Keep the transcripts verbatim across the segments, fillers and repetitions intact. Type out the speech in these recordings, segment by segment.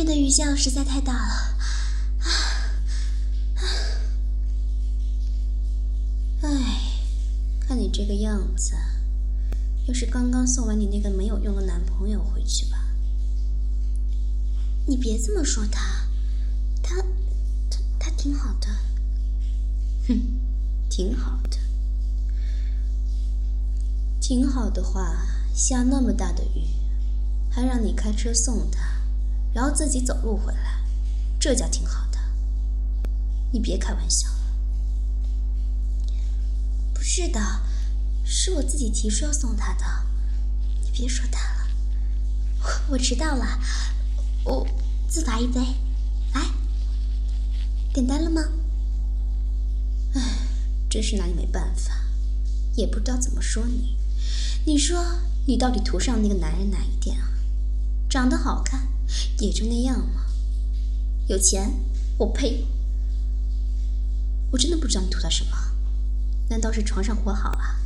面的雨下实在太大了。唉，看你这个样子，又是刚刚送完你那个没有用的男朋友回去吧？你别这么说他，他他他挺好的。哼，挺好的。挺好的话，下那么大的雨，还让你开车送他，然后自己走路回来，这叫挺好的。你别开玩笑了。不是的，是我自己提出要送他的，你别说他了。我, 我迟到了，我自罚一杯。来，点单了吗？唉，真是拿你没办法，也不知道怎么说你。你说你到底图上那个男人哪一点啊？长得好看，也就那样嘛。有钱，我呸！我真的不知道你图他什么，难道是床上活好啊？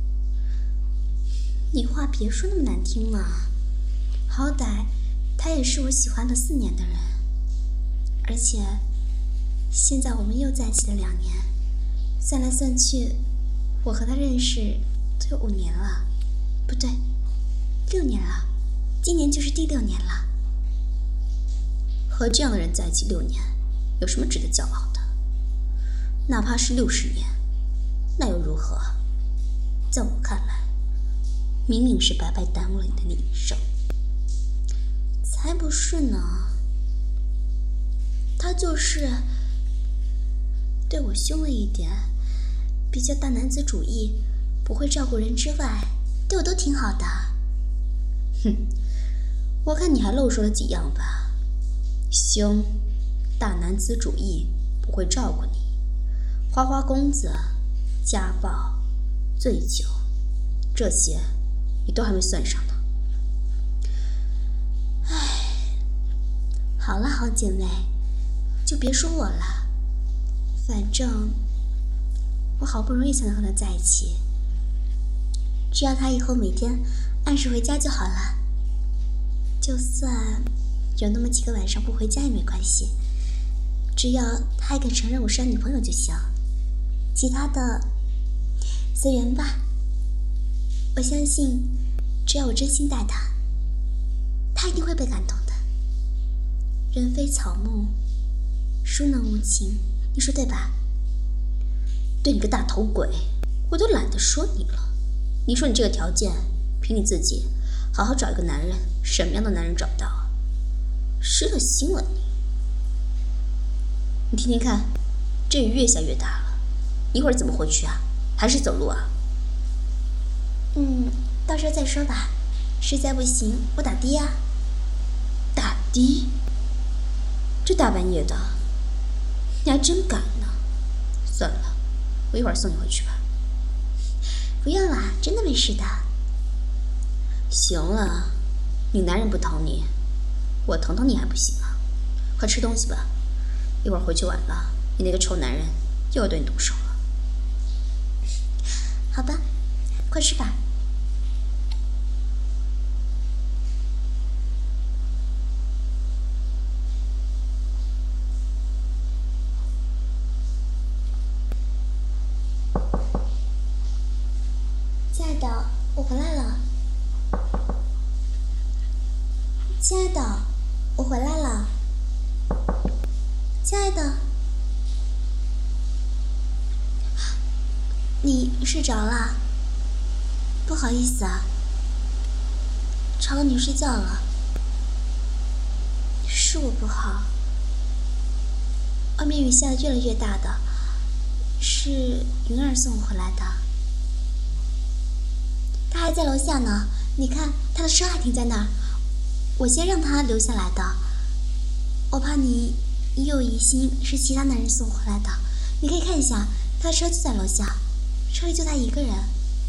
你话别说那么难听嘛，好歹他也是我喜欢了四年的人，而且现在我们又在一起了两年，算来算去，我和他认识都有五年了，不对，六年了，今年就是第六年了。和这样的人在一起六年，有什么值得骄傲的？哪怕是六十年，那又如何？在我看来，明明是白白耽误了你的那一生。才不是呢，他就是对我凶了一点，比较大男子主义，不会照顾人之外，对我都挺好的。哼，我看你还漏说了几样吧。凶，大男子主义，不会照顾你，花花公子，家暴，醉酒，这些你都还没算上呢。唉，好了，好姐妹，就别说我了，反正我好不容易才能和他在一起，只要他以后每天按时回家就好了。就算有那么几个晚上不回家也没关系，只要他还肯承认我是他女朋友就行，其他的随缘吧。我相信只要我真心待他，他一定会被感动的。人非草木，孰能无情，你说对吧？对你个大头鬼，我都懒得说你了。你说你这个条件，凭你自己好好找一个男人，什么样的男人找不到啊？失了心了你！你听听看，这雨越下越大了，一会儿怎么回去啊？还是走路啊？嗯，到时候再说吧。实在不行，我打的啊。打的？这大半夜的，你还真敢呢。算了，我一会儿送你回去吧。不用啦，真的没事的。行了，你男人不疼你，我疼疼你还不行啊？快吃东西吧，一会儿回去晚了，你那个臭男人又要对你动手了。好吧，快吃吧。亲爱的，我回来了。亲爱的，我回来了。亲爱的，你睡着了？不好意思啊，吵到你睡觉了。是我不好。外面雨下得越来越大的，是云儿送我回来的。他还在楼下呢，你看他的车还停在那儿，我先让他留下来的。我怕你你有疑心是其他男人送回来的，你可以看一下，他的车就在楼下，车里就他一个人。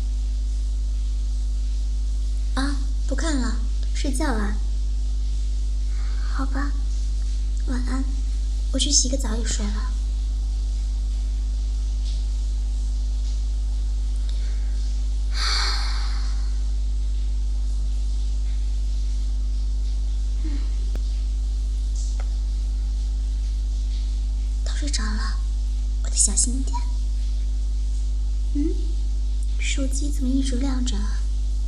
啊，不看了，睡觉了。好吧，晚安，我去洗个澡也睡了。 睡着了，我得小心一点。嗯，手机怎么一直亮着啊？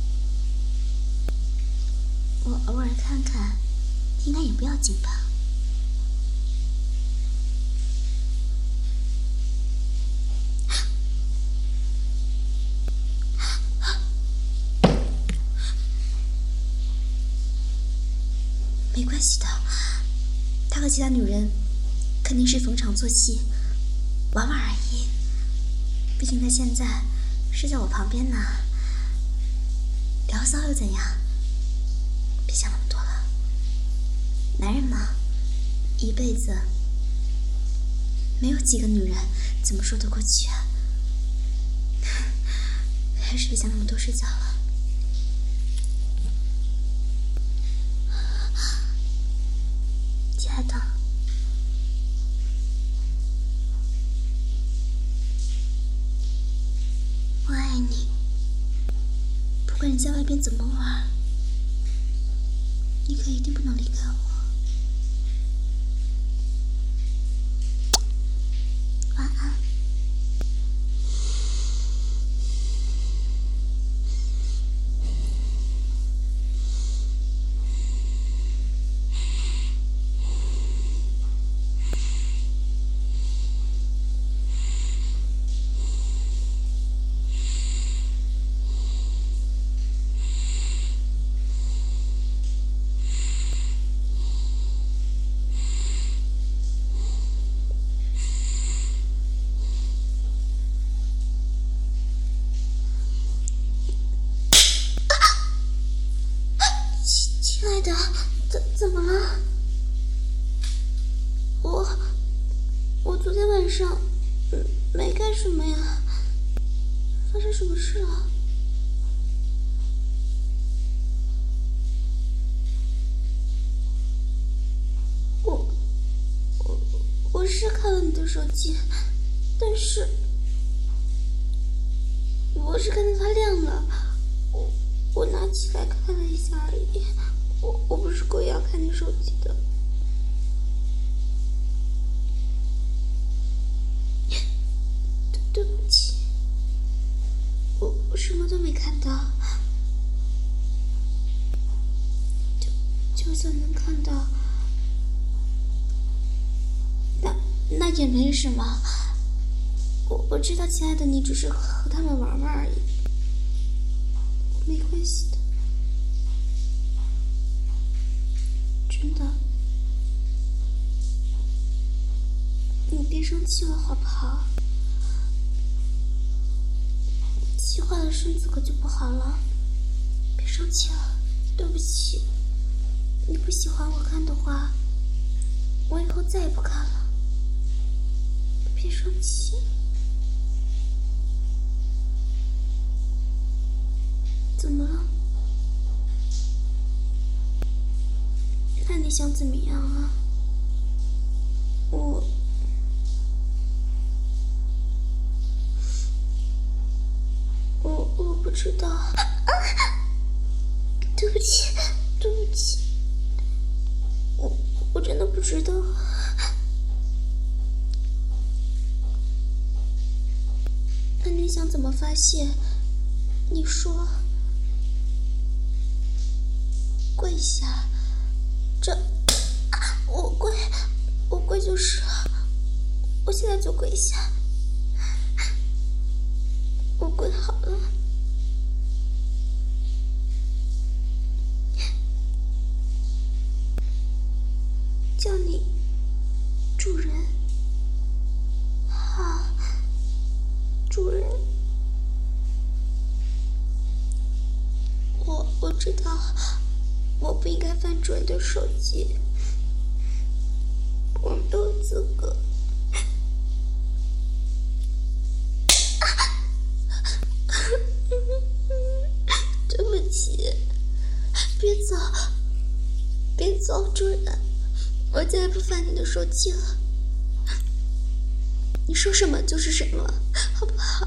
我偶尔看看，应该也不要紧吧。没关系的，他和其他女人肯定是逢场作戏，玩玩而已。毕竟他现在是在我旁边呢，聊骚又怎样？别想那么多了，男人嘛，一辈子没有几个女人怎么说得过去啊？还是别想那么多，睡觉了。亲爱的，我爱你。不管你在外边怎么玩，你可一定不能离开我。晚安。亲爱的，怎怎么了？我我昨天晚上嗯没干什么呀，发生什么事了？我我我是看了你的手机，但是我是看到它亮了，我我拿起来看了一下而已。我我不是故意要看你手机的。对对不起，我我什么都没看到。就就算能看到，那那也没什么。我我知道，亲爱的，你只是和他们玩玩而已，没关系的。真的，你别生气了好不好？气坏了身子可就不好了。别生气了，对不起。你不喜欢我看的话，我以后再也不看了。别生气。怎么了？那你想怎么样啊？我我我不知道。啊！对不起，对不起，我我真的不知道。那你想怎么发泄？你说。跪下。这，啊、我跪，我跪就是了。我现在就跪下。我跪好了。叫你主人。好，主人。我我知道。我不应该翻主人的手机，我没有资格。对不起，别走，别走，主人，我再也不翻你的手机了。你说什么就是什么，好不好？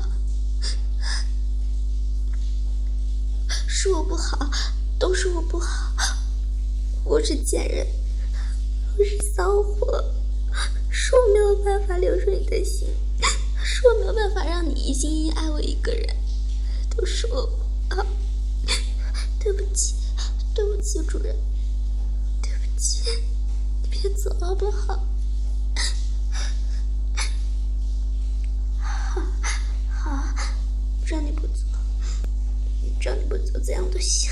是我不好，都是我不好。我是贱人，我是骚货，是我没有办法留住你的心，是我没有办法让你一心一意爱我一个人，都是我啊！对不起，对不起，主人，对不起，你别走好不好？好，好，只要你不走，只要你不走，怎样都行。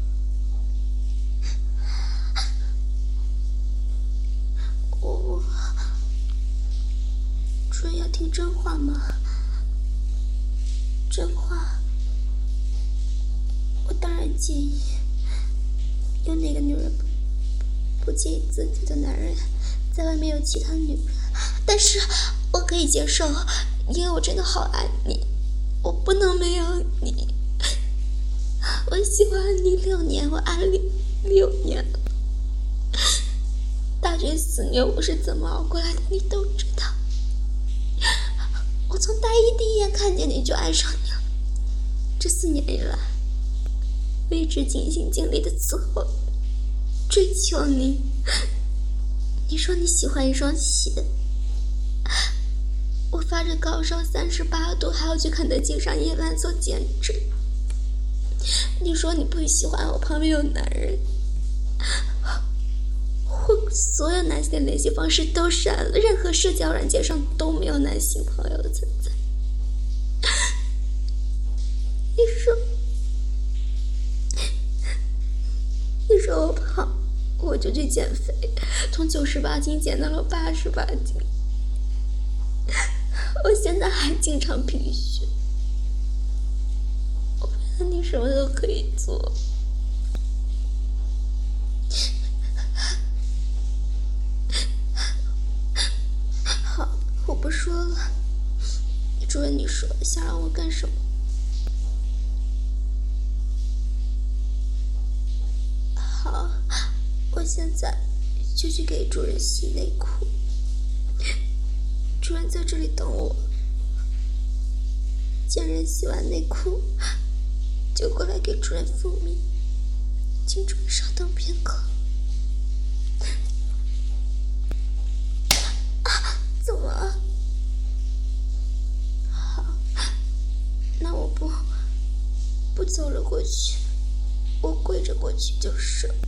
我我。主人要听真话吗？真话，我当然介意。有哪个女人不不介意自己的男人在外面有其他女人？但是我可以接受，因为我真的好爱你，我不能没有你。我喜欢你六年，我爱你六年了。大学四年我是怎么熬过来的，你都知道。我从大一第一眼看见你就爱上你了，这四年以来，我一直尽心尽力的伺候、追求你。你说你喜欢一双鞋，我发着高烧三十八度，还要去肯德基上夜班做兼职。你说你不喜欢我旁边有男人，我所有男性的联系方式都删了，任何社交软件上都没有男性朋友的存在。你说，你说我胖，我就去减肥，从九十八斤减到了八十八斤。我现在还经常贫血，我为了你什么都可以做。好，我不说了。主人，你说想让我干什么？好，我现在就去给主人洗内裤。主人在这里等我，见人洗完内裤就过来给主人复命，请主人稍等片刻。啊，怎么了？好，那我不不走了过去，我跪着过去就是了。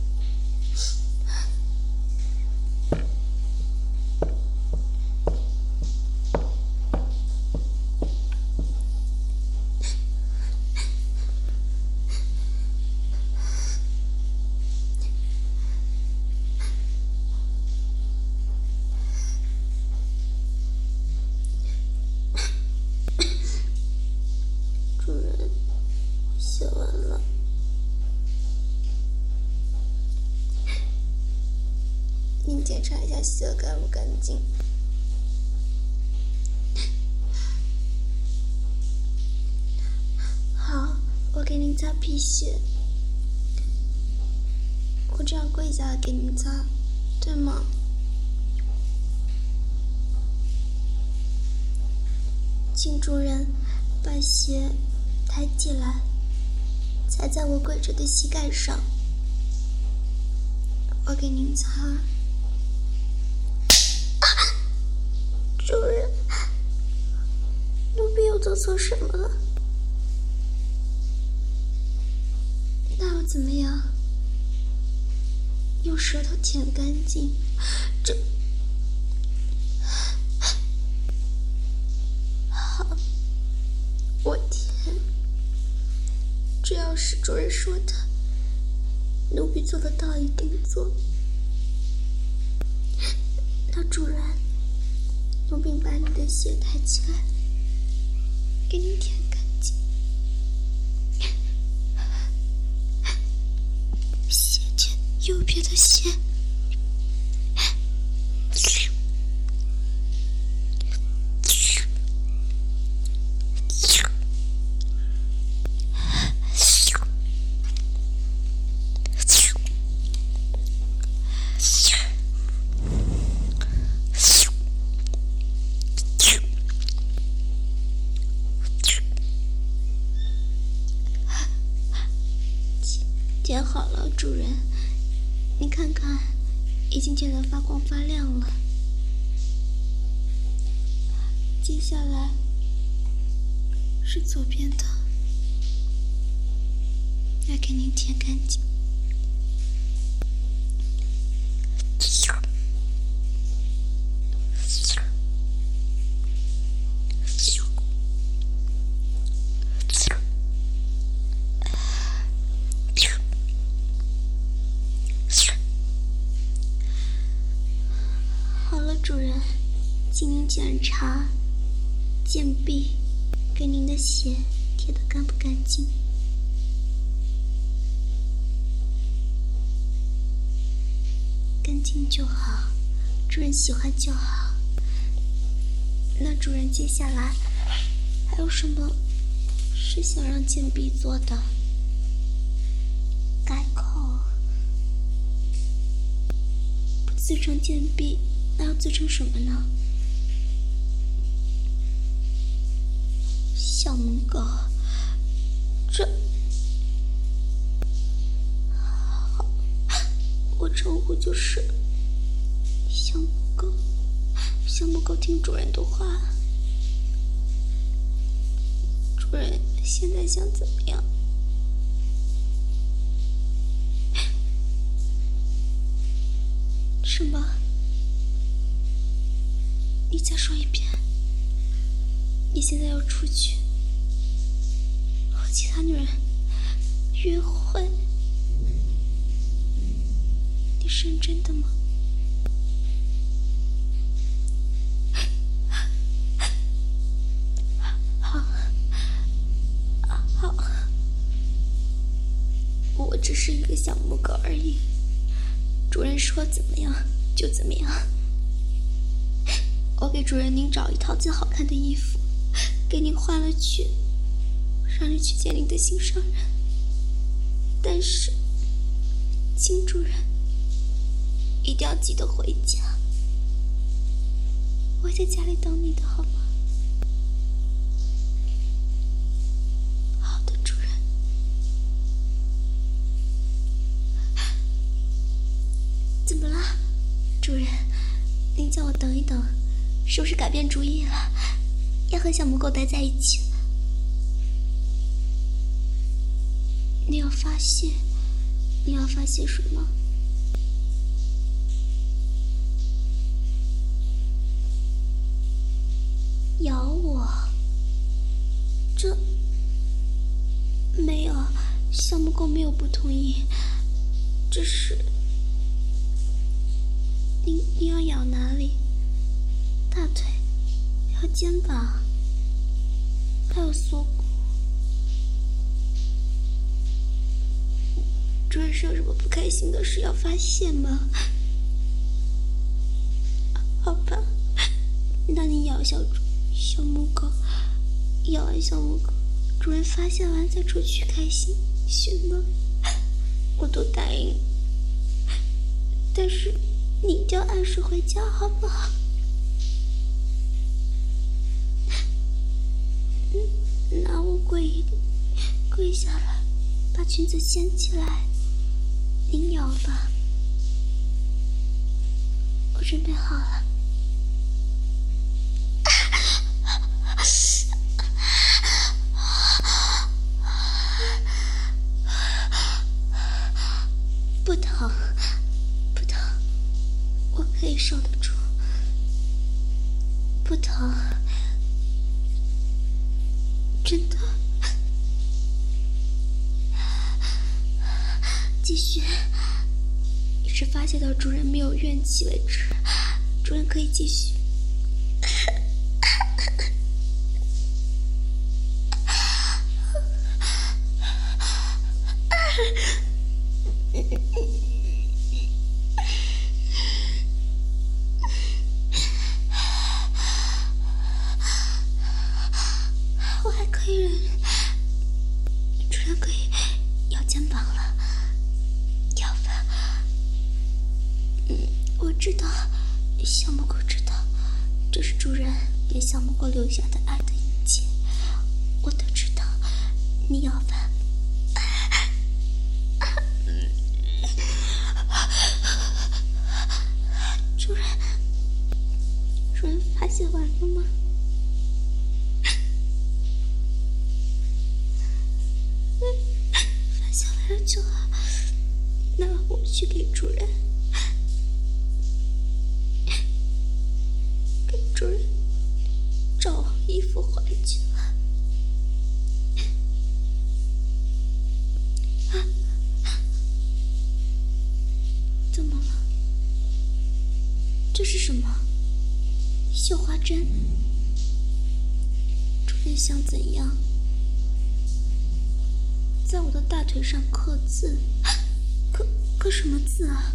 主人，写完了。您检查一下洗的干不干净。好，我给您擦皮鞋。我这样跪下来给您擦，对吗？请主人把鞋抬起来，踩在我跪着的膝盖上。我给您擦。啊！主人，奴婢又做错什么了？那又怎么样？用舌头舔干净。这好，我舔。只要是主人说的，奴婢做得到，一定做。那主人，奴婢把你的鞋抬起来，给你舔干净。鞋舔右边的鞋。舔好了，主人，你看看，已经舔得发光发亮了。 接下来是左边的，来给您舔干净。好了，主人，请您检查剑臂跟您的血贴得干不干净。干净就好，主人喜欢就好。那主人接下来还有什么是想让剑臂做的？改口。不自成剑臂，那要自成什么呢？小母狗，这好，我称呼就是小母狗。小母狗听主人的话。主人现在想怎么样？什么？你再说一遍。你现在要出去和其他女人约会？你是认真的吗？好，好，我只是一个小母狗而已，主人说怎么样就怎么样。我给主人您找一套最好看的衣服，给您换了去，让你去见您的心上人。但是，请主人一定要记得回家，我会在家里等你的，好吗？好的，主人。怎么了，主人？您叫我等一等，是不是改变主意了？要和小母狗待在一起？你要发泄？你要发泄什么？咬我？这没有，小母狗没有不同意，只是你你要咬哪里？大腿，还有肩膀，还有锁骨。主人是有什么不开心的事要发泄吗？好吧，那你咬小小母狗，咬完小母狗，主人发泄完再出去开心，行吗？我都答应。但是你一定要按时回家，好不好？嗯，那我跪跪下来，把裙子掀起来，您咬吧。我准备好了。不疼，不疼，我可以受得住。不疼，真的。继续，一直发泄到主人没有怨气为止。主人可以继续。我还可以忍，主人可以咬肩膀了，咬吧。嗯，我知道，小母狗知道，这是主人给小母狗留下的爱的印记，我都知道。你咬吧。主人，主人发泄完了吗？ 去给主人，给主人找衣服换去了。啊，怎么了？这是什么？绣花针？主人想怎样？在我的大腿上刻字，刻刻什么字啊？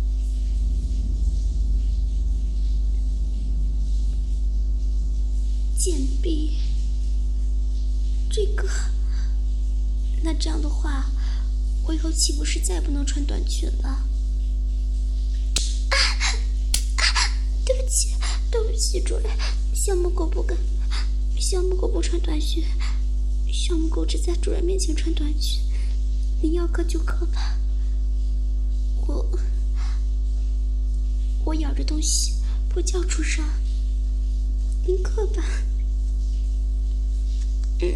贱婢，这个……那这样的话，我以后岂不是再也不能穿短裙了？啊啊！对不起，对不起，主人，小母狗不敢，小母狗不穿短裙。小母狗只在主人面前穿短裙，你要刻就刻吧。我我咬着东西不叫出声，您刻吧。嗯。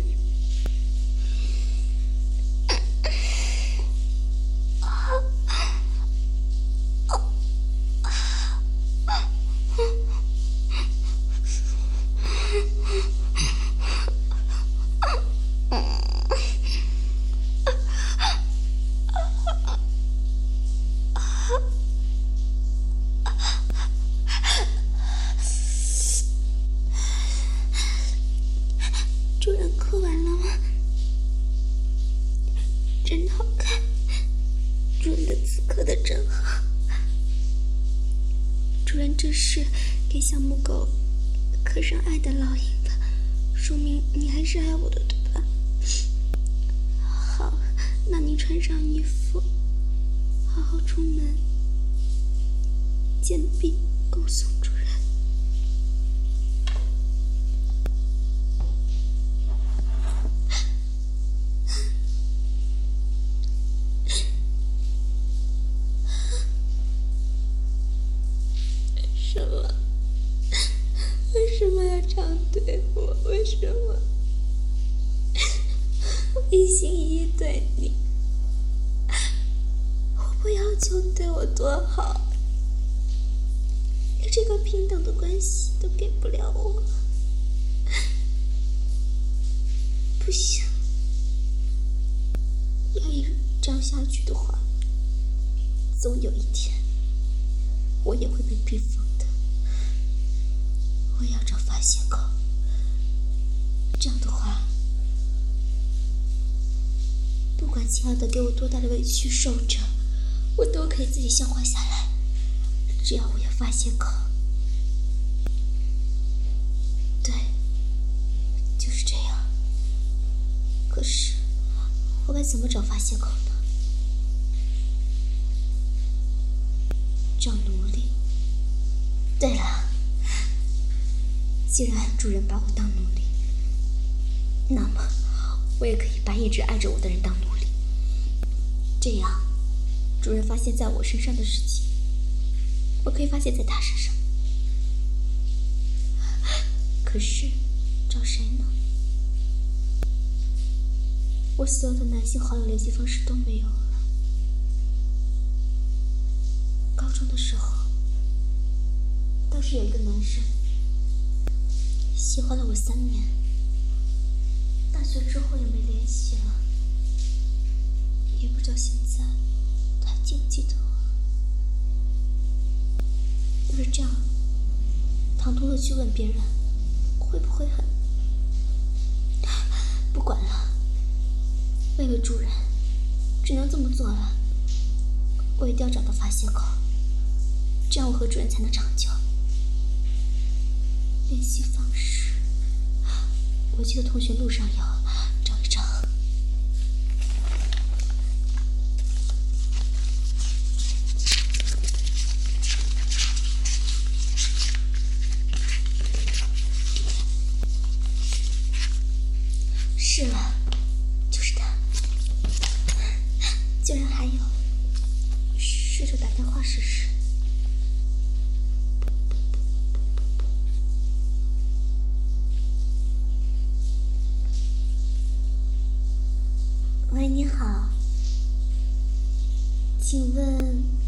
主人刻完了吗？真好看，主人的字刻的真好。主人这是给小母狗刻上爱的烙印了，说明你还是爱我的，对吧？好，那你穿上衣服，好好出门，贱婢恭送主人。什么？为什么要这样对我？为什么？我一心一意对你，我不要求对我多好，连这个平等的关系都给不了我。不行，要一直这样下去的话，总有一天我也会被逼疯的。我要找发泄口，这样的话，不管亲爱的给我多大的委屈受着，我都可以自己消化下来，只要我有发泄口。对，就是这样。可是我该怎么找发泄口呢？找奴隶。对了，既然主人把我当奴隶，那么我也可以把一直爱着我的人当奴隶。这样，主人发泄在我身上的事情，我可以发泄在他身上。可是，找谁呢？我所有的男性好友联系方式都没有了。高中的时候，当时有一个男生喜欢了我三年，大学之后也没联系了，也不知道现在他还记不记得我。要是这样，唐突的去问别人，会不会很……不管了，为了主人，只能这么做了。我一定要找到发泄口，这样我和主人才能长久。联系方式，我记得同学录上有，找一找。是了，就是他。竟然还有，试着打电话试试。喂，你好，请问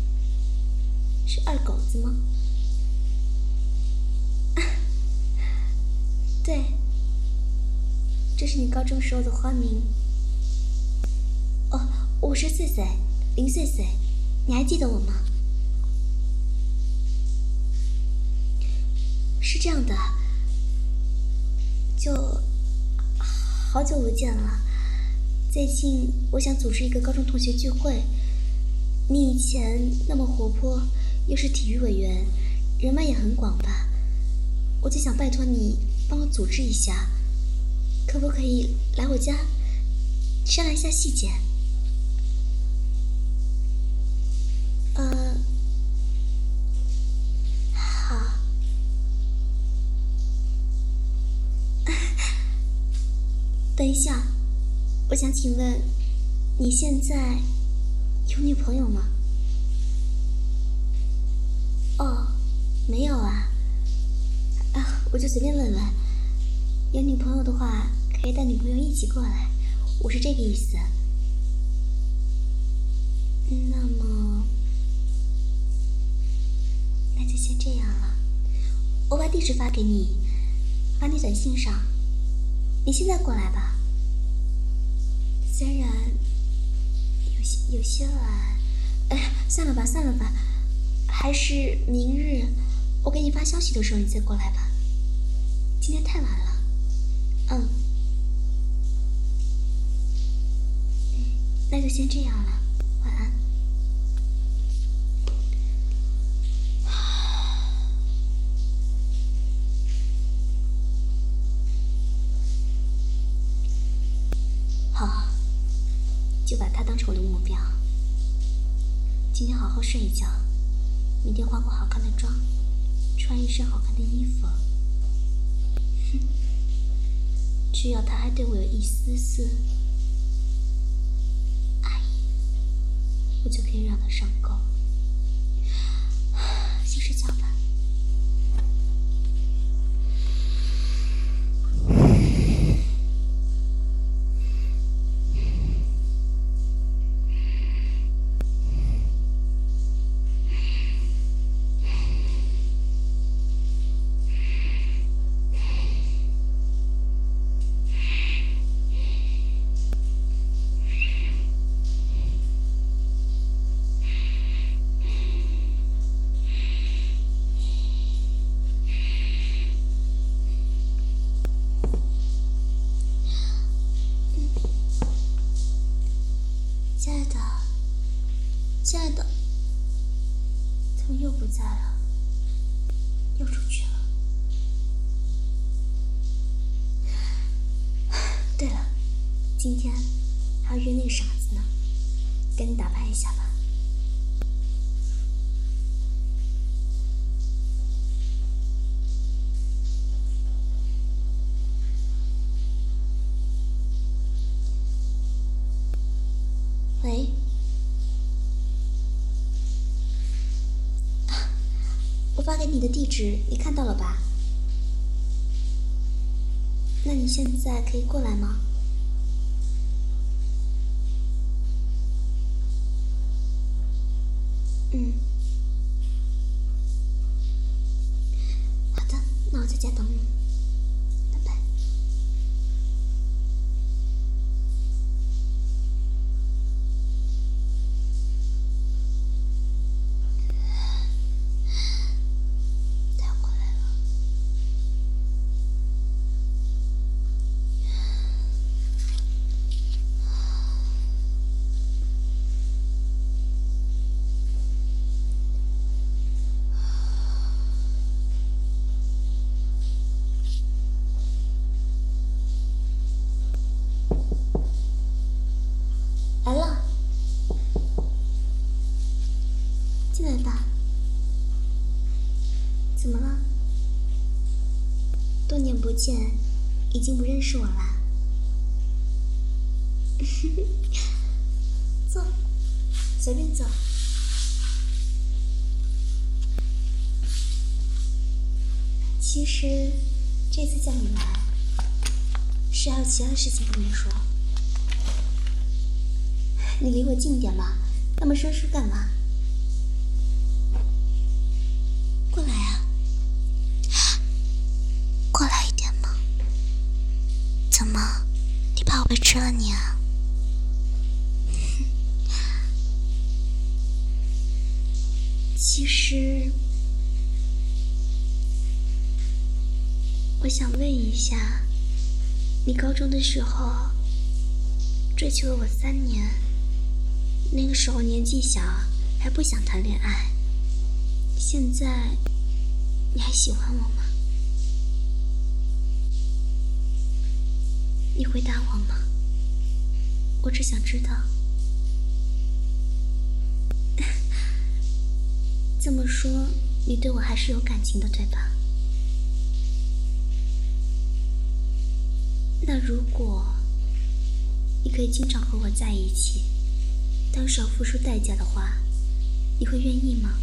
这是你高中时候的花名。哦，我是穗穗，林穗穗，你还记得我吗？是这样的，就好久不见了。最近我想组织一个高中同学聚会，你以前那么活泼，又是体育委员，人脉也很广吧，我就想拜托你帮我组织一下，可不可以来我家商量一下细节？呃，好。等一下，我想请问，你现在有女朋友吗？哦，没有啊。啊，我就随便问问。有女朋友的话，可以带女朋友一起过来，我是这个意思。那么，那就先这样了。我把地址发给你，发你短信上。你现在过来吧。虽然有些有些晚，哎，算了吧，算了吧，还是明日我给你发消息的时候你再过来吧。今天太晚了。嗯，那就先这样了，晚安。好，就把它当成我的目标。今天好好睡一觉，明天化过好看的妆，穿一身好看的衣服。哼，只要他还对我有一丝丝爱意，我就可以让他上钩。先睡觉吧。亲爱的，亲爱的，怎么又不在了？又出去了。对了，今天还要约那个傻子呢，赶紧打扮一下吧。喂，我发给你的地址你看到了吧？那你现在可以过来吗？嗯，好的，那我在家等你，拜拜。他要过来了。来了，进来吧。怎么了？多年不见，已经不认识我啦？坐，随便坐。其实这次叫你来，是还有其他的事情跟你说。你离我近点吧，那么生疏干嘛？过来啊，过来一点嘛。怎么？ 宝贝吃了你啊。其实我想问一下，你高中的时候追求了我三年，那个时候年纪小，还不想谈恋爱，现在你还喜欢我吗？你回答我吗？我只想知道。这么说，你对我还是有感情的，对吧？那如果你可以经常和我在一起，但是要付出代价的话，你会愿意吗？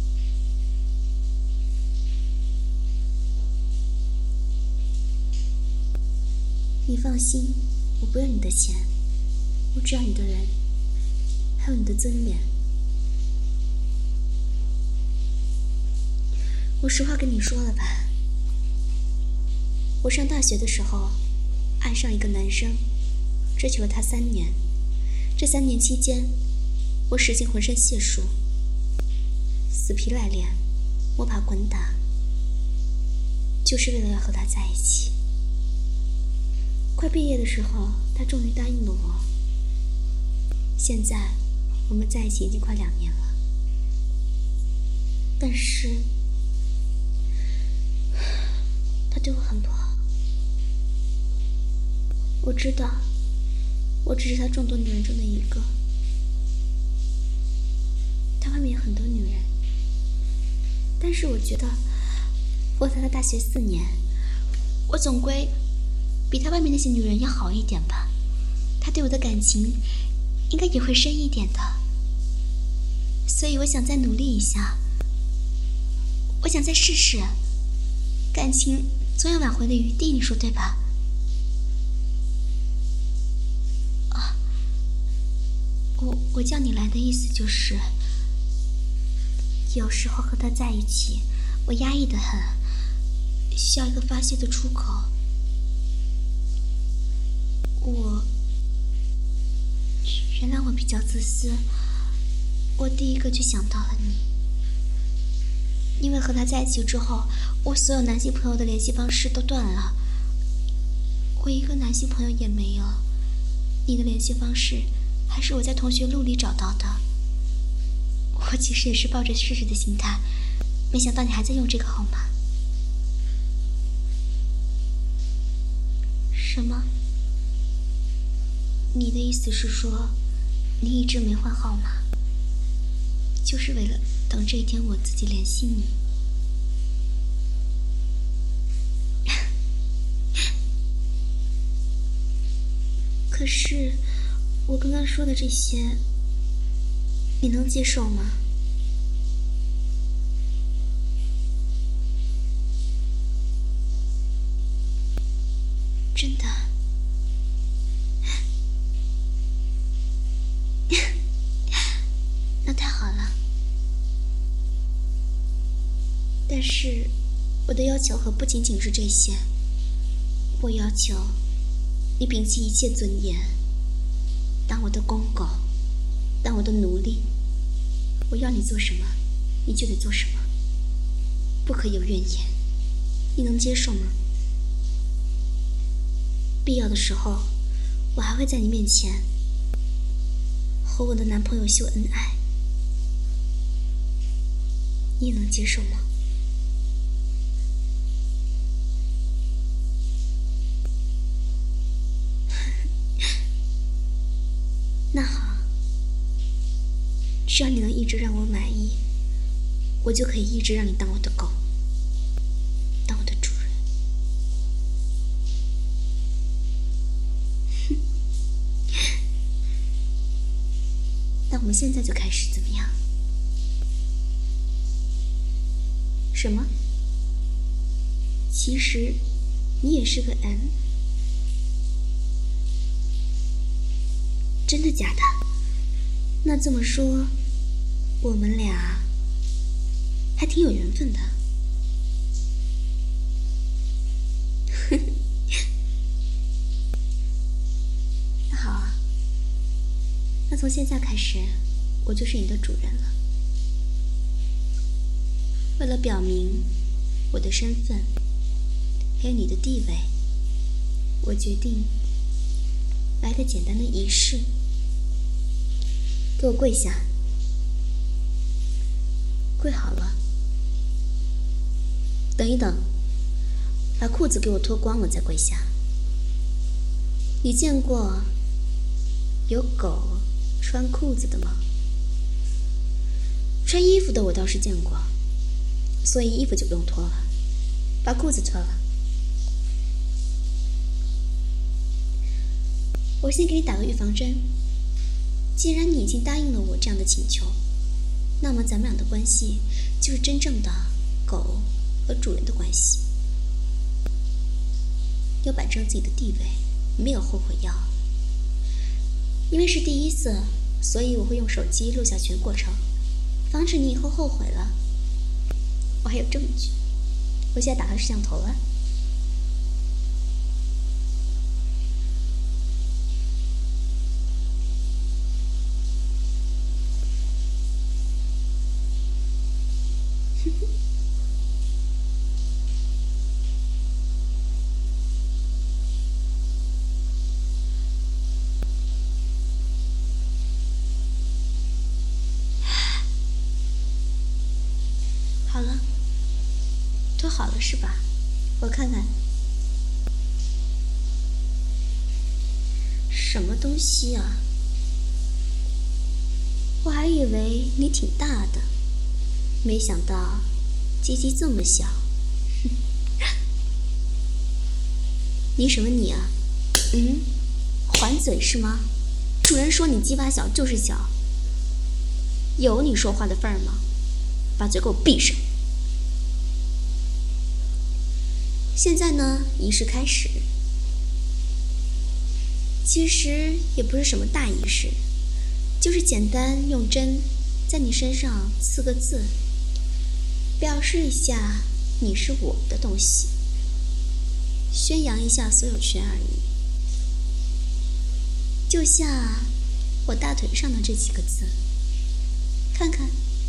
你放心，我不要你的钱，我只要你的人，还有你的尊严。我实话跟你说了吧，我上大学的时候爱上一个男生，追求了他三年。这三年期间，我使尽浑身解数，死皮赖脸，摸爬滚打，就是为了要和他在一起。快毕业的时候，他终于答应了我。现在我们在一起已经快两年了，但是他对我很不好。我知道，我只是他众多女人中的一个。他外面有很多女人，但是我觉得我在他大学四年，我总归比他外面那些女人要好一点吧。他对我的感情应该也会深一点的，所以我想再努力一下，我想再试试，感情总有挽回的余地，你说对吧？啊，我我叫你来的意思就是，有时候和他在一起，我压抑得很，需要一个发泄的出口。我原谅我比较自私，我第一个就想到了你。因为和他在一起之后，我所有男性朋友的联系方式都断了，我一个男性朋友也没有。你的联系方式还是我在同学录里找到的。我其实也是抱着试试的心态，没想到你还在用这个号码。什么？你的意思是说，你一直没换号码，就是为了等这一天我自己联系你？可是，我刚刚说的这些，你能接受吗？真的？那太好了。但是，我的要求可不仅仅是这些。我要求你摒弃一切尊严，当我的公狗，当我的奴隶。我要你做什么，你就得做什么，不可有怨言。你能接受吗？必要的时候，我还会在你面前和我的男朋友秀恩爱，你能接受吗？那好，只要你能一直让我满意，我就可以一直让你当我的狗，当我的主人。哼，那我们现在就开始，怎么样？什么？其实你也是个 M？ 真的假的？那这么说，我们俩还挺有缘分的。 从现在开始，我就是你的主人了。为了表明我的身份，还有你的地位，我决定来个简单的仪式。给我跪下，跪好了。等一等，把裤子给我脱光了再跪下。你见过有狗穿裤子的吗？穿衣服的我倒是见过，所以衣服就不用脱了，把裤子脱了。我先给你打个预防针。既然你已经答应了我这样的请求，那么咱们俩的关系就是真正的狗和主人的关系。要摆正自己的地位，没有后悔药。因为是第一次，所以我会用手机录下全过程，防止你以后后悔了。我还有证据，我现在打开摄像头了。好了，脱好了是吧？我看看，什么东西啊？我还以为你挺大的，没想到鸡鸡这么小。你什么你啊？嗯，还嘴是吗？主人说你鸡巴小就是小，有你说话的份儿吗？把嘴给我闭上。现在呢，仪式开始。其实也不是什么大仪式，就是简单用针在你身上刺个字，表示一下你是我的东西，宣扬一下所有权而已。就像我大腿上的这几个字，看看，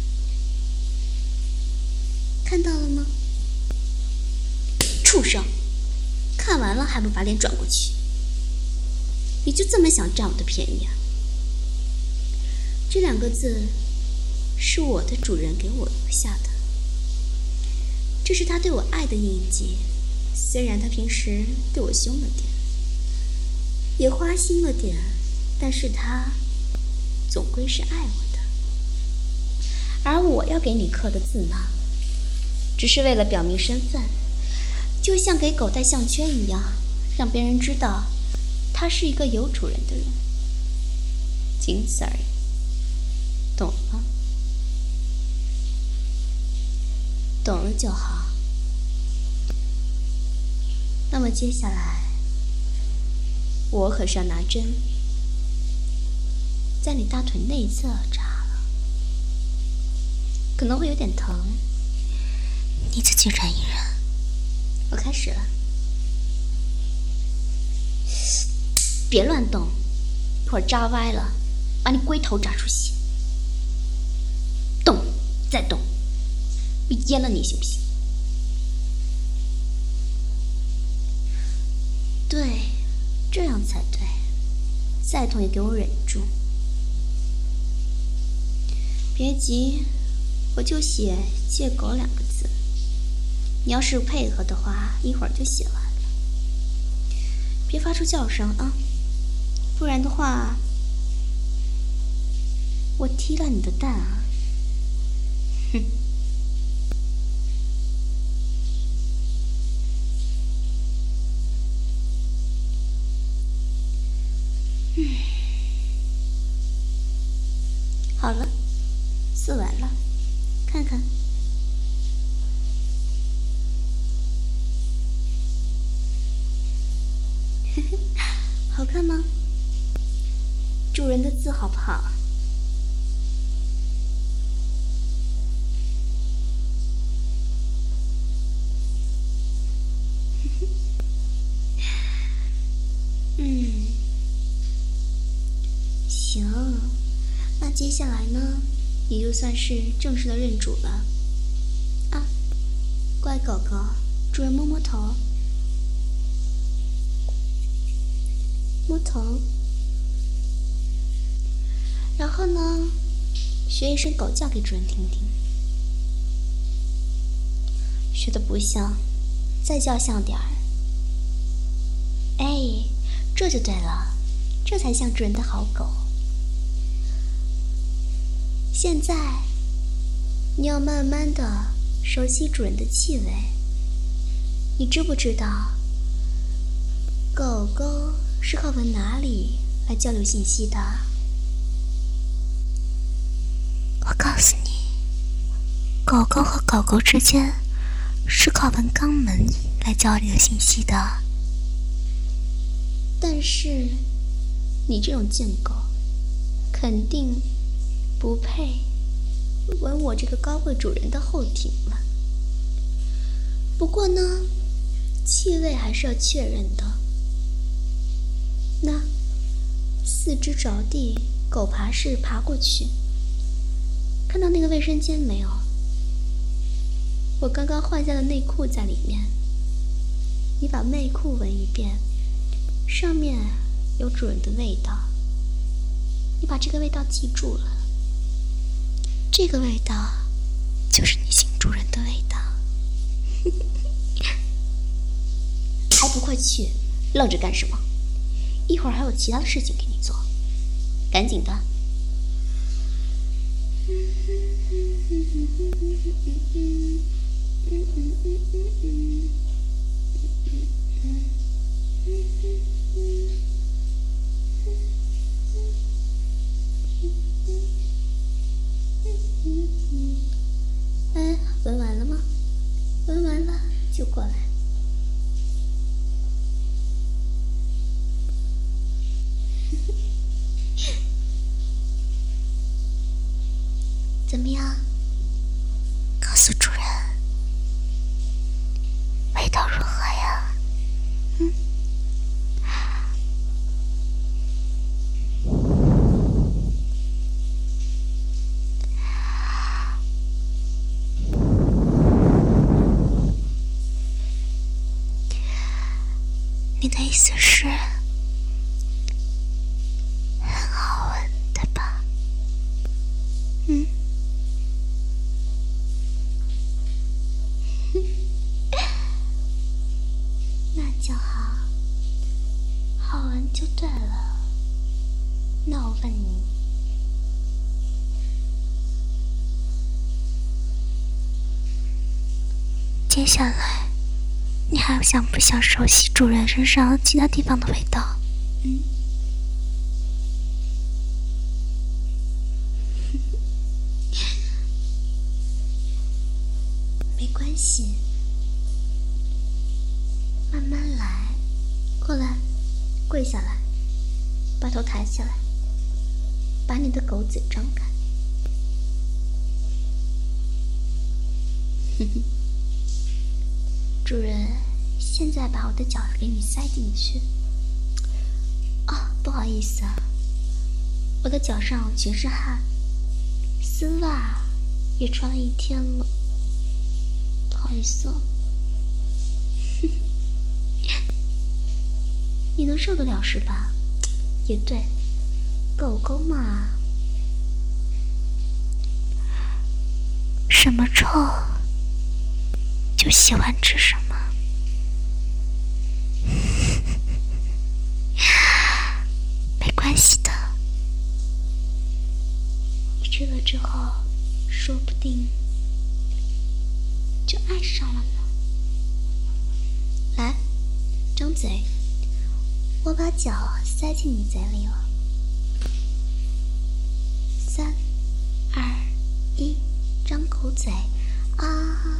看到了吗？畜生！看完了还不把脸转过去？你就这么想占我的便宜啊？这两个字是我的主人给我留下的，这是他对我爱的印记。虽然他平时对我凶了点，也花心了点，但是他总归是爱我的。而我要给你刻的字呢，只是为了表明身份，就像给狗戴项圈一样，让别人知道他是一个有主人的人，仅此而已。懂了吗？懂了就好。那么接下来，我可是要拿针在你大腿内侧扎了，可能会有点疼，你自己忍一忍。我开始了，别乱动，一会儿扎歪了，把你龟头扎出血。动，再动，我阉了你行不行？对，这样才对。再痛也给我忍住。别急，我就写“借狗”两个字。你要是配合的话，一会儿就写完了。别发出叫声啊，不然的话，我踢了你的蛋啊！哼。嗯，好了，撕完了，看看。嘿嘿，好看吗？主人的字好不好？嗯，行， 接下来呢，也就算是正式的认主了。啊，乖狗狗，主人摸摸头，摸头。然后呢，学一声狗叫给主人听听。学的不像，再叫像点儿。哎，这就对了，这才像主人的好狗。现在，你要慢慢的熟悉主人的气味。你知不知道，狗狗是靠闻哪里来交流信息的？ 我告诉你，狗狗和狗狗之间是靠闻肛门来交流信息的。 但是，你这种贱狗，肯定不配闻我这个高贵主人的后庭了。不过呢，气味还是要确认的。那四肢着地，狗爬式爬过去，看到那个卫生间没有？我刚刚换下的内裤在里面。你把内裤闻一遍，上面有主人的味道。你把这个味道记住了，这个味道就是你新主人的味道。还不快去，愣着干什么？一会儿还有其他的事情给你做，赶紧的。哎，闻完了吗？闻完了就过来。怎么样？ 告诉主人，味道如何呀？嗯。你的意思是很好闻，对吧？嗯。 那就好，好闻就对了。那我问你， 接下来，你还想不想熟悉主人身上其他地方的味道？ 嗯。没关系，慢慢来。过来，跪下来，把头抬起来，把你的狗嘴张开。哼哼。主人，现在把我的脚给你塞进去。啊，不好意思啊，我的脚上全是汗，丝袜也穿了一天了，不好意思哦。你能受得了是吧？也对，狗狗嘛， 什么臭就喜欢吃什么。没关系的， 你吃了之后，说不定就爱上了呢。来，张嘴，我把脚塞进你嘴里了。三、二、一，张口嘴啊！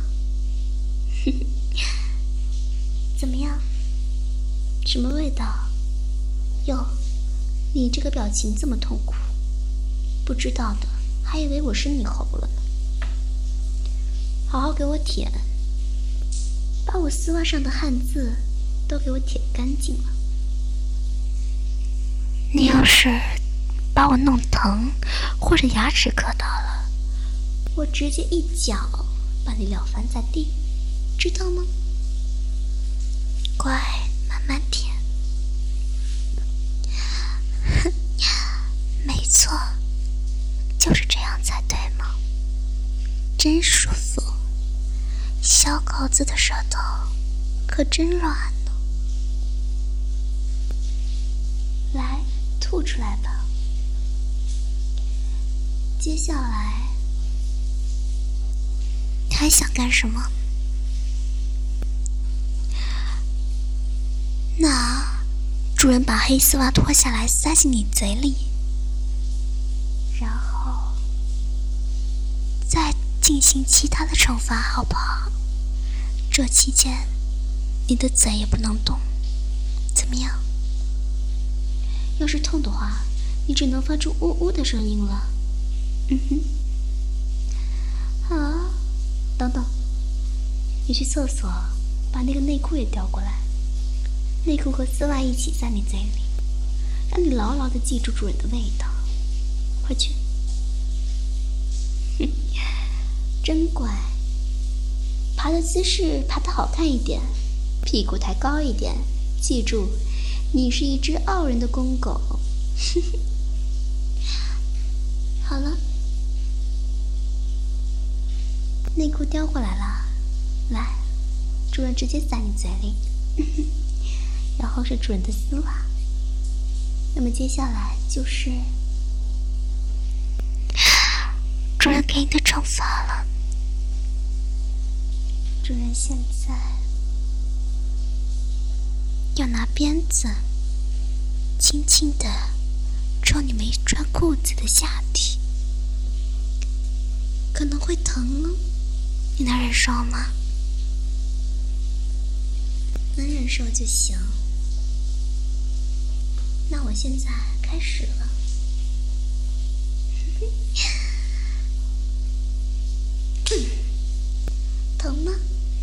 怎么样？什么味道？哟，你这个表情这么痛苦，不知道的还以为我是你猴了呢。好好给我舔，把我丝袜上的汗渍都给我舔干净了。 你要是把我弄疼，或者牙齿磕到了， 我直接一脚把你撂翻在地，知道吗？ 乖，慢慢舔。没错，就是这样才对嘛，真舒服。小狗子的舌头可真软呢。 来，吐出来吧。接下来， 你还想干什么？那主人把黑丝袜脱下来塞进你嘴里， 然后再进行其他的惩罚，好不好？这期间你的嘴也不能动，怎么样？ 要是痛的话，你只能发出呜呜的声音了。嗯哼。啊，等等，你去厕所把那个内裤也调过来，内裤和丝袜一起塞你嘴里，让你牢牢地记住主人的味道。快去。哼，真乖。爬的姿势爬得好看一点，屁股抬高一点，记住，你是一只傲人的公狗。好了，内裤叼过来了，来，主人直接塞你嘴里。然后是主人的丝袜，那么接下来就是主人给你的惩罚了。 主人现在要拿鞭子轻轻地抽你没穿裤子的下体，可能会疼哦，你能忍受吗？ 能忍受就行。那我现在开始了。疼吗？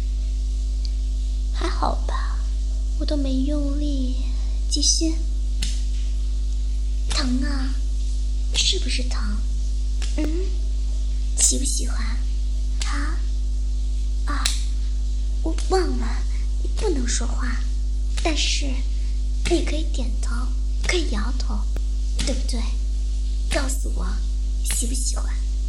还好吧，我都没用力。继续。疼啊，是不是疼？嗯，喜不喜欢？啊？啊，我忘了，你不能说话，但是你可以点头，可以摇头，对不对？告诉我，喜不喜欢？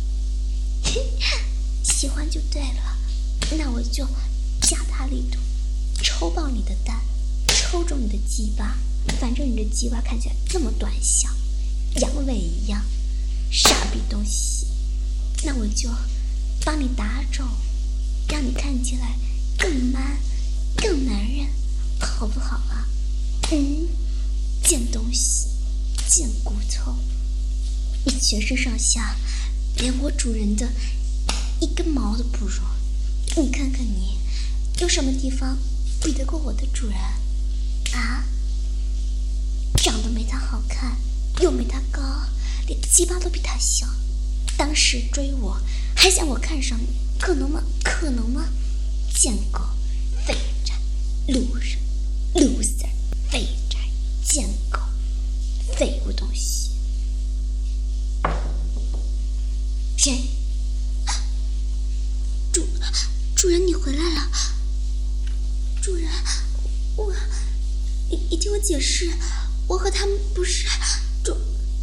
喜欢就对了，那我就加大力度，抽爆你的蛋，抽中你的鸡巴。反正你的鸡巴看起来这么短小，阳痿一样，傻逼东西。那我就帮你打肿，让你看起来更 man， 更男人，好不好啊？嗯，贱东西，贱骨头，你全身上下连我主人的一根毛都不如。你看看你，有什么地方比得过我的主人啊？长得没他好看，又没他高，连鸡巴都比他小。当时追我，还想我看上你，可能吗？可能吗？贱狗，废宅，路人 ，loser， 废宅，贱狗，废物东西。谁？主主人，你回来了。主人，我，你你听我解释。我和他们不是主。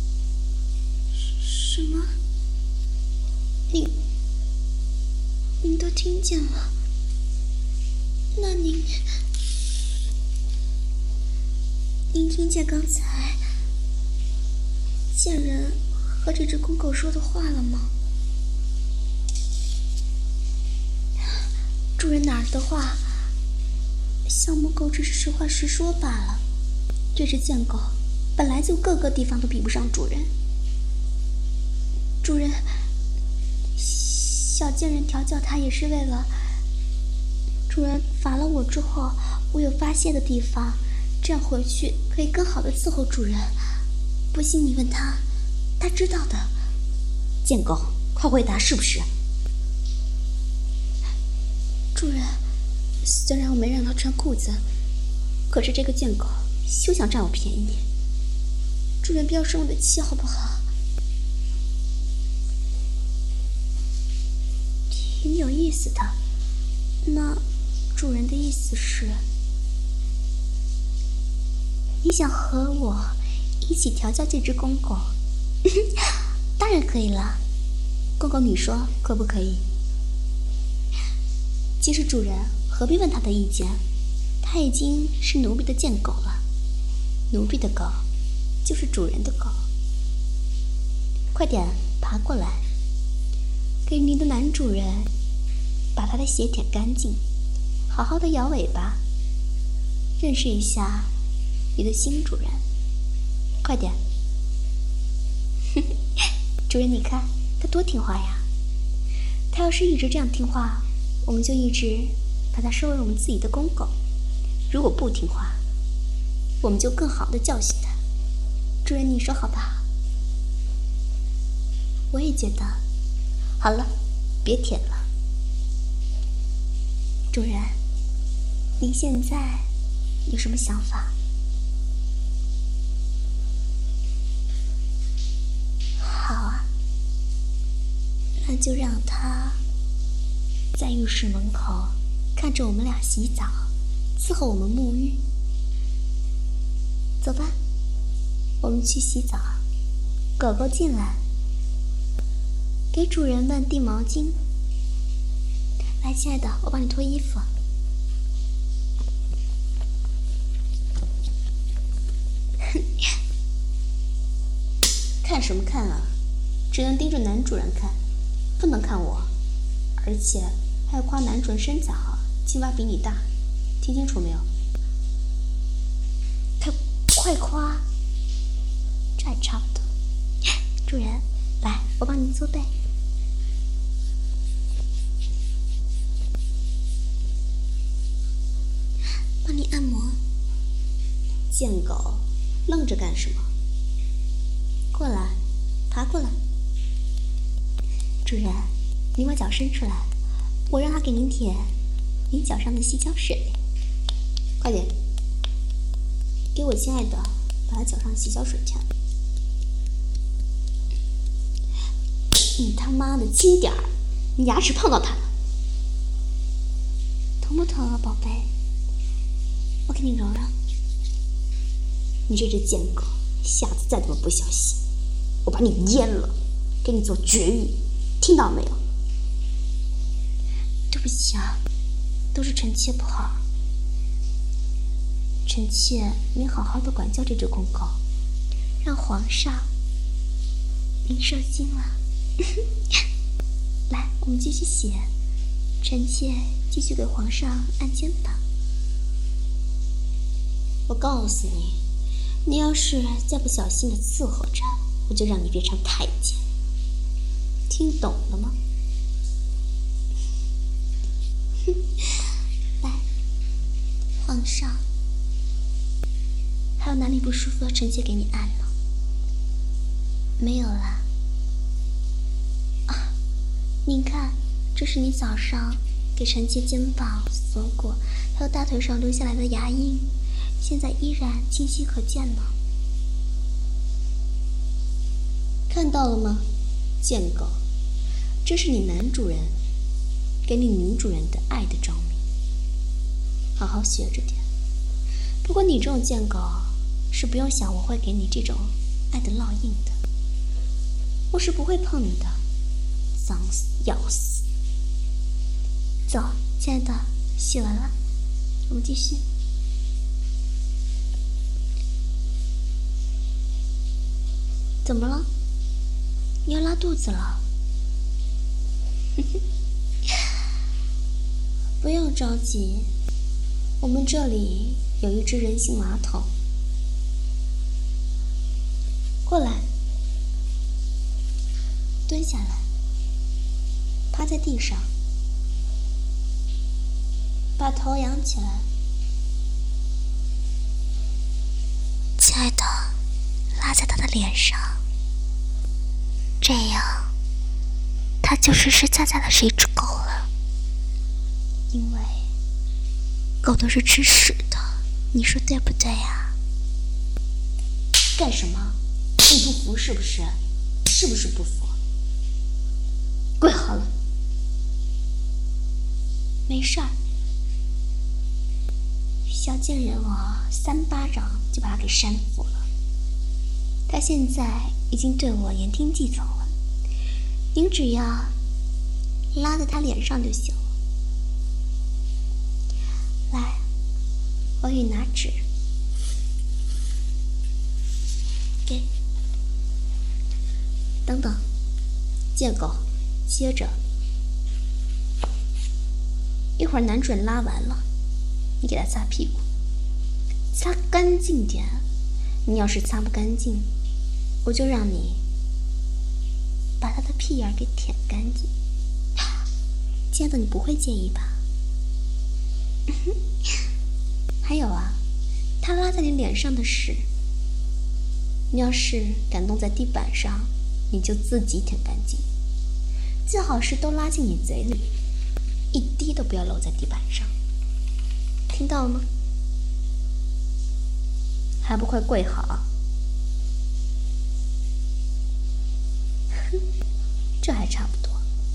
什么？您您都听见了？那您您听见刚才贱人和这只公狗说的话了吗？主人哪儿的话，小母狗只是实话实说罢了。这只贱狗本来就各个地方都比不上主人。主人，小贱人调教它也是为了主人罚了我之后，我有发泄的地方，这样回去可以更好的伺候主人。不信你问他，他知道的。贱狗，快回答是不是？主人，虽然我没让他穿裤子，可是这个贱狗休想占我便宜。 主人不要生我的气好不好？挺有意思的。那主人的意思是，你想和我一起调教这只公狗？当然可以了。公狗，你说可不可以？其实主人何必问他的意见，他已经是奴婢的贱狗了。奴婢的狗就是主人的狗。快点爬过来，给您的男主人把他的血舔干净，好好的摇尾巴，认识一下你的新主人。快点。主人，你看他多听话呀。他要是一直这样听话，我们就一直把它收为我们自己的公狗。如果不听话，我们就更好的教训它。主人，你说好不好？我也觉得。好了，别舔了。主人，您现在有什么想法？好啊，那就让他在浴室门口看着我们俩洗澡，伺候我们沐浴。走吧，我们去洗澡。狗狗进来，给主人们递毛巾。来，亲爱的，我帮你脱衣服。看什么看啊？只能盯着男主人看，不能看我。而且还要夸男主人身材好，青蛙比你大，听清楚没有？他快夸，这还差不多。主人，来，我帮您做背。帮你按摩。贱狗，愣着干什么？过来，爬过来。主人，您把脚伸出来，我让他给您舔您脚上的洗脚水。快点，给我亲爱的把他脚上的洗脚水舔。你他妈的轻点儿，你牙齿碰到他了。疼不疼啊，宝贝？我给你揉揉。你这只贱狗，下次再这么不小心，我把你阉了，给你做绝育，听到没有？对不起啊，都是臣妾不好。臣妾，您好好的管教这只公狗，让皇上您受惊了。来，我们继续写。臣妾继续给皇上按肩膀。我告诉你，你要是再不小心的伺候着，我就让你变成太监。听懂了吗？来，皇上，还有哪里不舒服，臣妾给你按了。没有啦。啊，您看，这是你早上给臣妾肩膀、锁骨还有大腿上留下来的牙印，现在依然清晰可见呢。看到了吗，贱狗？这是你男主人给你女主人的爱的证明，好好学着点。不过你这种贱狗是不用想我会给你这种爱的烙印的，我是不会碰你的，脏死要死。走，亲爱的，洗完了，我们继续。怎么了？你要拉肚子了？不用着急，我们这里有一只人形马桶。过来，蹲下来，趴在地上，把头仰起来。 亲爱的，拉在他的脸上，这样他就实实在在的是一只狗了。 因为狗都是吃屎的，你说对不对呀？ 干什么？ 你不服是不是？是不是不服？跪好了。没事儿。小贱人，我三巴掌就把他给扇服了。他现在已经对我言听计从了，您只要拉在他脸上就行了。来，我给你拿纸，给。等等，贱狗，接着，一会儿男主人拉完了，你给他擦屁股，擦干净点。你要是擦不干净，我就让你把他的屁眼给舔干净。亲爱的，你不会介意吧？还有啊，他拉在你脸上的屎，你要是敢弄在地板上，你就自己舔干净，最好是都拉进你嘴里，一滴都不要漏在地板上，听到了吗？还不快跪好！哼，这还差不多。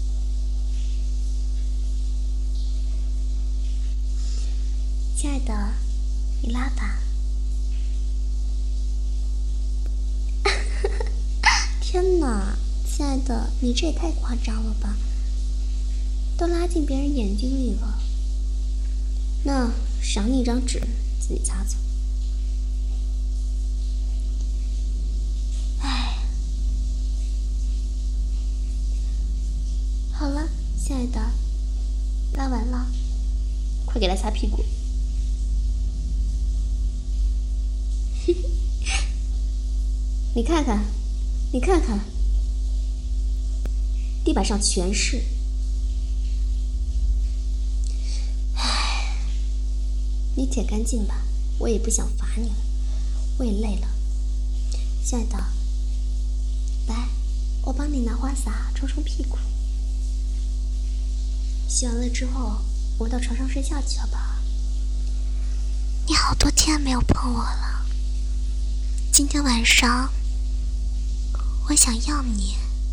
亲爱的，你拉吧。天哪，亲爱的，你这也太夸张了吧！都拉进别人眼睛里了。那赏你一张纸，自己擦擦。唉，好了，亲爱的，拉完了，快给他擦屁股。你看看，你看看，地板上全是。唉，你舔干净吧，我也不想罚你了，我也累了。亲爱的，来，我帮你拿花洒冲冲屁股。洗完了之后，我们到床上睡觉去，好不好？ 你好多天没有碰我了，今天晚上我想要你。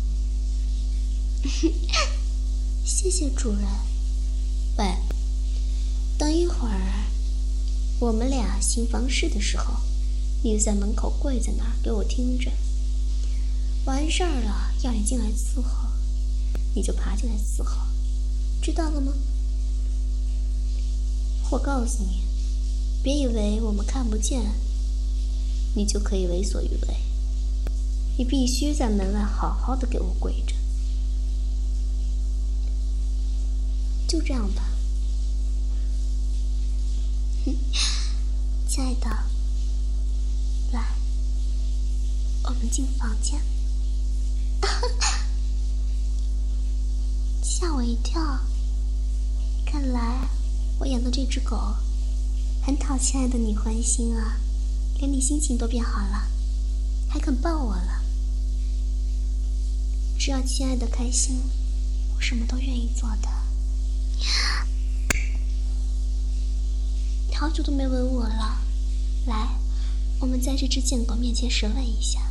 谢谢主人。喂，等一会儿我们俩行房事的时候，你就在门口跪在那儿给我听着。完事儿了，要你进来伺候，你就爬进来伺候，知道了吗？我告诉你，别以为我们看不见，你就可以为所欲为。你必须在门外好好的给我跪着。就这样吧。亲爱的，来，我们进房间。吓我一跳，看来我养的这只狗很讨亲爱的你欢心啊，连你心情都变好了，还肯抱我了。只要亲爱的开心，我什么都愿意做的。好久都没吻我了，来，我们在这只贱狗面前舌吻一下。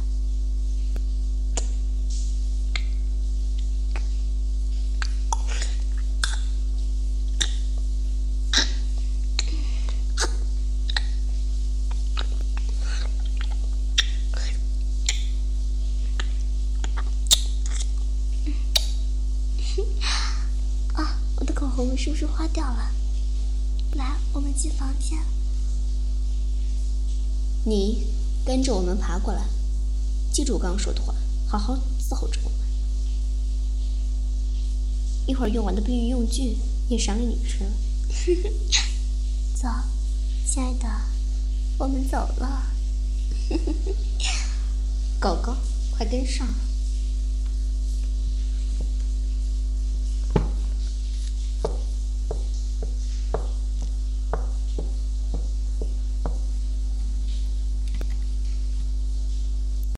啊，我的口红是不是花掉了？来，我们进房间。你跟着我们爬过来，记住我刚刚说的话，好好伺候着我们。一会儿用完的避孕用具也赏给你吃。走，亲爱的，我们走了。狗狗，快跟上。